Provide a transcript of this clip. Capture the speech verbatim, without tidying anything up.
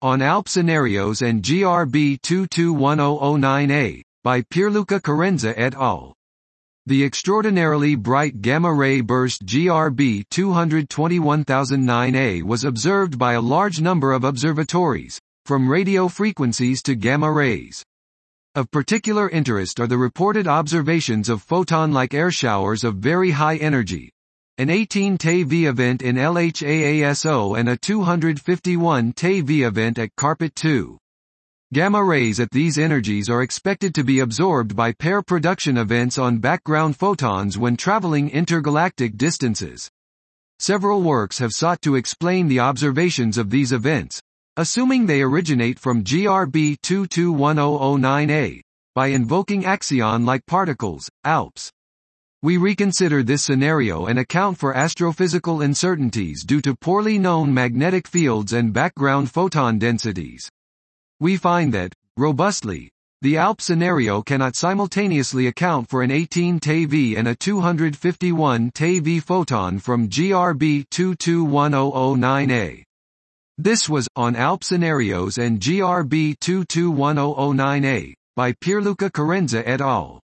On Alp Scenarios and G R B two two one zero zero nine A, by Pierluca Carenza et al. The extraordinarily bright gamma-ray burst G R B two two one zero zero nine A was observed by a large number of observatories, from radio frequencies to gamma rays. Of particular interest are the reported observations of photon-like air showers of very high energy, an eighteen TeV event in LHAASO and a two hundred fifty-one TeV event at Carpet two. Gamma rays at these energies are expected to be absorbed by pair production events on background photons when traveling intergalactic distances. Several works have sought to explain the observations of these events, assuming they originate from G R B two two one zero zero nine A, by invoking axion-like particles, ALPS. We reconsider this scenario and account for astrophysical uncertainties due to poorly known magnetic fields and background photon densities. We find that, robustly, the ALP scenario cannot simultaneously account for an eighteen TeV and a two hundred fifty-one TeV photon from G R B two two one zero zero nine A. This was, On ALP Scenarios and G R B two two one zero zero nine A, by Pierluca Carenza et al.